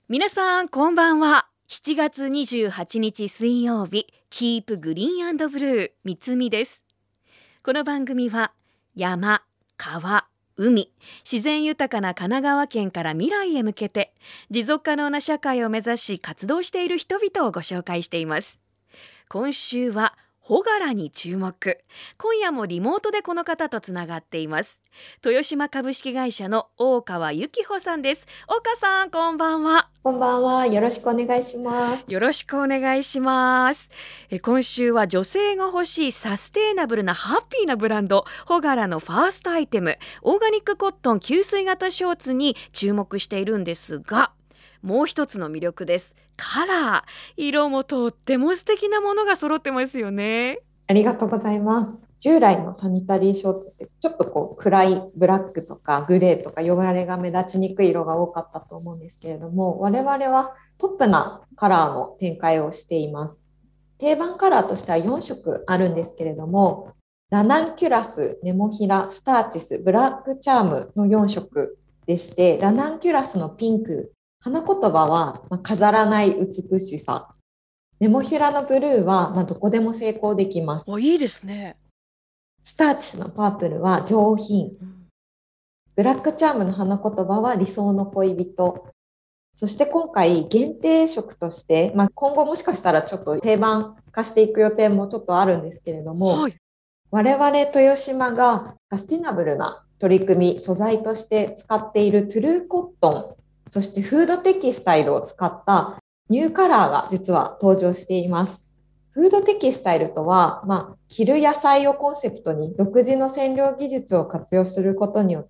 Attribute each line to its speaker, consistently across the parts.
Speaker 1: 皆さんこんばんは。7月28日水曜日、キープグリーン&ブルー、みつみです。この番組は山、川、海、自然豊かな神奈川県から未来へ向けて持続可能な社会を目指し活動している人々をご紹介しています。今週はほがらに注目。今夜もリモートでこの方とつながっています。豊島株式会社の大川幸穂さんです。大川さん、こんばんは。
Speaker 2: こんばんは。よろしくお願いします。
Speaker 1: よろしくお願いします。今週は女性が欲しいサステイナブルなハッピーなブランド、ホガラのファーストアイテム、オーガニックコットン吸水型ショーツに注目しているんですが、もう一つの魅力です。カラー、色もとっても素敵なものが揃ってますよね。
Speaker 2: ありがとうございます。従来のサニタリーショーツってちょっと暗いブラックとかグレーとか汚れが目立ちにくい色が多かったと思うんですけれども、我々はポップなカラーの展開をしています。定番カラーとしては4色あるんですけれども、ラナンキュラス、ネモフィラ、スターチス、ブラックチャームの4色でして、ラナンキュラスのピンク、花言葉は飾らない美しさ。ネモフィラのブルーはどこでも成功できます。
Speaker 1: いいですね。
Speaker 2: スターチスのパープルは上品。ブラックチャームの花言葉は理想の恋人。そして今回限定色として、今後もしかしたらちょっと定番化していく予定もちょっとあるんですけれども、我々豊島がサスティナブルな取り組み、素材として使っているトゥルーコットン、そしてフードテキスタイルを使ったニューカラーが実は登場しています。フードテキスタイルとは、着る野菜をコンセプトに独自の染料技術を活用することによって、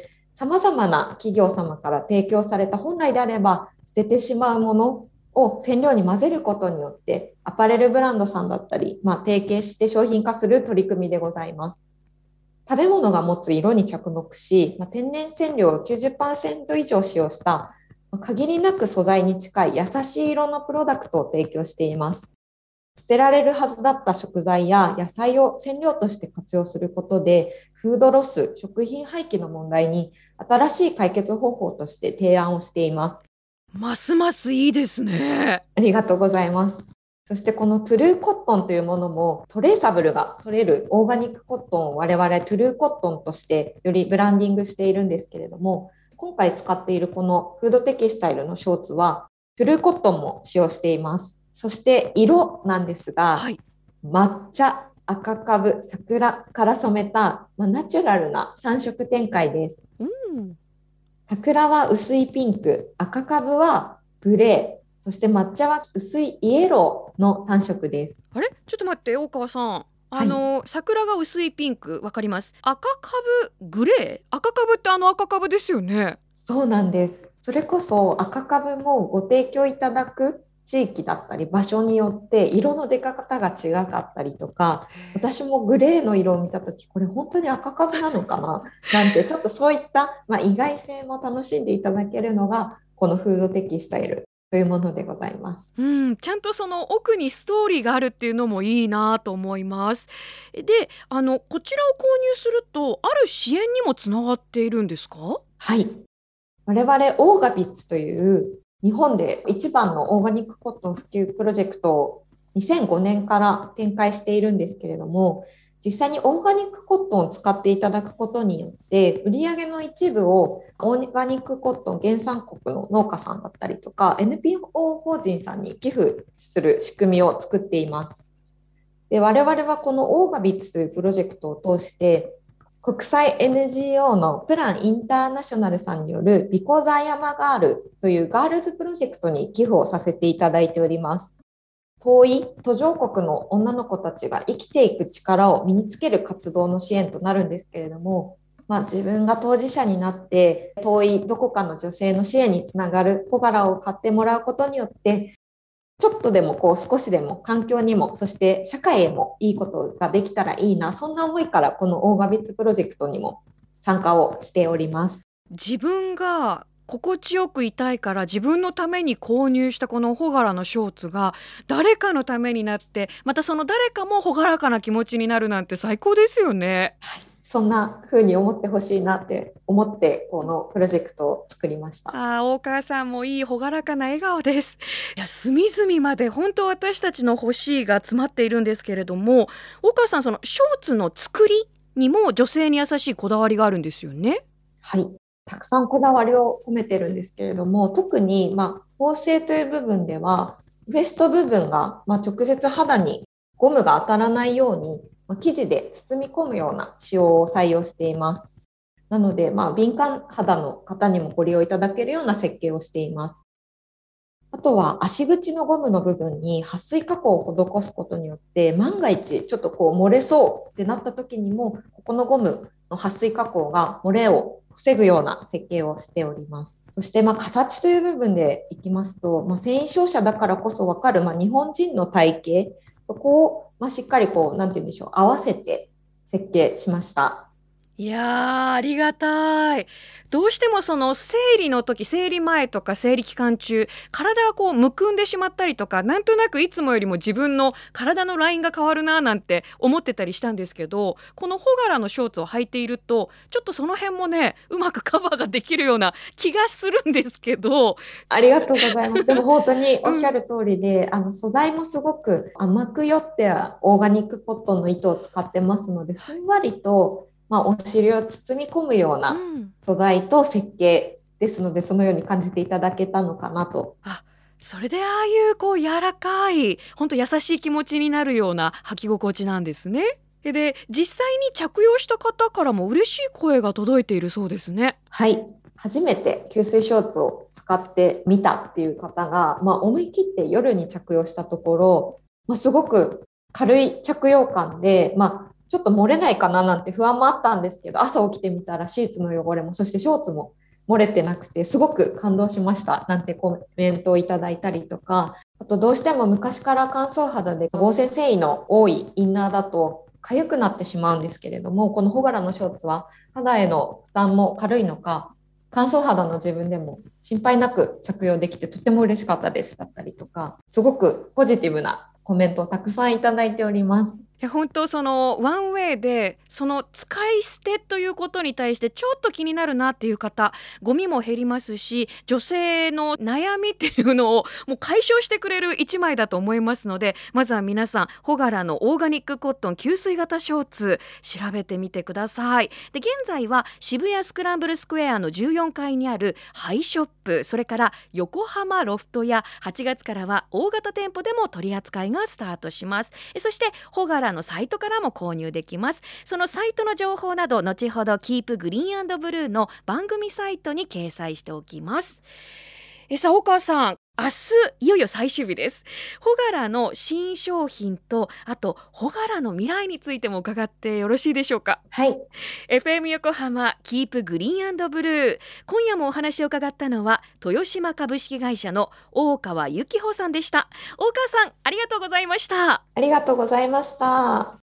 Speaker 2: 様々な企業様から提供された本来であれば捨ててしまうものを染料に混ぜることによって、アパレルブランドさんだったり、提携して商品化する取り組みでございます。食べ物が持つ色に着目し、天然染料を 90% 以上使用した限りなく素材に近い優しい色のプロダクトを提供しています。捨てられるはずだった食材や野菜を染料として活用することで、フードロス、食品廃棄の問題に新しい解決方法として提案をしています。
Speaker 1: ますますいいですね。
Speaker 2: ありがとうございます。そしてこのトゥルーコットンというものもトレーサブルが取れるオーガニックコットンを我々トゥルーコットンとしてよりブランディングしているんですけれども、今回使っているこのフードテキスタイルのショーツはトゥルーコットンも使用しています。そして色なんですが、抹茶、赤かぶ、桜から染めた、ナチュラルな3色展開です。桜は薄いピンク、赤かぶはグレー、そして抹茶は薄いイエローの3色です。
Speaker 1: あれ、ちょっと待って、大川さん。桜が薄いピンク、わかります。赤かぶグレー、赤かぶって赤かぶですよね。
Speaker 2: そうなんです。それこそ赤かぶもご提供いただく地域だったり場所によって色の出方が違かったりとか、私もグレーの色を見たとき、これ本当に赤かぶなのかななんて、ちょっとそういった、意外性も楽しんでいただけるのがこのフードテキスタイルというものでございます。
Speaker 1: ちゃんとその奥にストーリーがあるっていうのもいいなと思います。で、こちらを購入するとある支援にもつながっているんですか？
Speaker 2: はい。我々オーガビッツという日本で一番のオーガニックコットン普及プロジェクトを2005年から展開しているんですけれども、実際にオーガニックコットンを使っていただくことによって売上の一部をオーガニックコットン原産国の農家さんだったりとか NPO 法人さんに寄付する仕組みを作っています。で、我々はこのオーガビッツというプロジェクトを通して国際 NGO のプランインターナショナルさんによる Because I am a Girl というガールズプロジェクトに寄付をさせていただいております。遠い途上国の女の子たちが生きていく力を身につける活動の支援となるんですけれども、自分が当事者になって遠いどこかの女性の支援につながる小柄を買ってもらうことによってちょっとでも少しでも環境にもそして社会へもいいことができたらいいな、そんな思いからこのオーガビッツプロジェクトにも参加をしております。
Speaker 1: 自分が心地よくいたいから自分のために購入したこのほがらのショーツが誰かのためになって、またその誰かも朗らかな気持ちになるなんて最高ですよね。
Speaker 2: そんな風に思ってほしいなって思ってこのプロジェクトを作りました。
Speaker 1: 大川さんもいい朗らかな笑顔です。いや、隅々まで本当私たちの欲しいが詰まっているんですけれども、大川さん、そのショーツの作りにも女性に優しいこだわりがあるんですよね。
Speaker 2: はい。たくさんこだわりを込めてるんですけれども、特に、縫製という部分では、ウエスト部分が、直接肌にゴムが当たらないように、生地で包み込むような仕様を採用しています。なので、敏感肌の方にもご利用いただけるような設計をしています。あとは足口のゴムの部分に撥水加工を施すことによって、万が一ちょっと漏れそうってなった時にも、ここのゴムの撥水加工が漏れを防ぐような設計をしております。そして形という部分でいきますと、繊維商社だからこそわかる、日本人の体型、そこをしっかりなんて言うんでしょう、合わせて設計しました。
Speaker 1: いやー、ありがたい。どうしてもその生理の時、生理前とか生理期間中、体がむくんでしまったりとか、なんとなくいつもよりも自分の体のラインが変わるななんて思ってたりしたんですけど、このホガラのショーツを履いているとちょっとその辺もね、うまくカバーができるような気がするんですけど。
Speaker 2: ありがとうございます。でも本当におっしゃ
Speaker 1: うん、
Speaker 2: る通りで、素材もすごく甘くよってオーガニックコットンの糸を使ってますので、ふんわりと、お尻を包み込むような素材と設計ですので、そのように感じていただけたのかなと。
Speaker 1: それでああいう柔らかい、本当優しい気持ちになるような履き心地なんですね。で、実際に着用した方からも嬉しい声が届いているそうですね。
Speaker 2: はい。初めて吸水ショーツを使ってみたっていう方が、思い切って夜に着用したところ、すごく軽い着用感で、ちょっと漏れないかななんて不安もあったんですけど、朝起きてみたらシーツの汚れも、そしてショーツも漏れてなくて、すごく感動しましたなんてコメントをいただいたりとか、あとどうしても昔から乾燥肌で合成繊維の多いインナーだと痒くなってしまうんですけれども、このホガラのショーツは肌への負担も軽いのか、乾燥肌の自分でも心配なく着用できてとても嬉しかったですだったりとか、すごくポジティブなコメントをたくさんいただいております。
Speaker 1: 本当そのワンウェイでその使い捨てということに対してちょっと気になるなっていう方、ゴミも減りますし、女性の悩みっていうのをもう解消してくれる一枚だと思いますので、まずは皆さんホガラのオーガニックコットン吸水型ショーツ調べてみてください。で、現在は渋谷スクランブルスクエアの14階にあるハイショップ、それから横浜ロフトや8月からは大型店舗でも取り扱いがスタートします。そしてホガラのサイトからも購入できます。そのサイトの情報など後ほどキープグリーン&ブルーの番組サイトに掲載しておきます。さあ大川さん、明日いよいよ最終日です。ホガラの新商品と、あとホガラの未来についても伺ってよろしいでしょうか。
Speaker 2: はい。
Speaker 1: FM 横浜キープグリーン&ブルー、今夜もお話を伺ったのは豊島株式会社の大川幸穂さんでした。大川さん、ありがとうございました。
Speaker 2: ありがとうございました。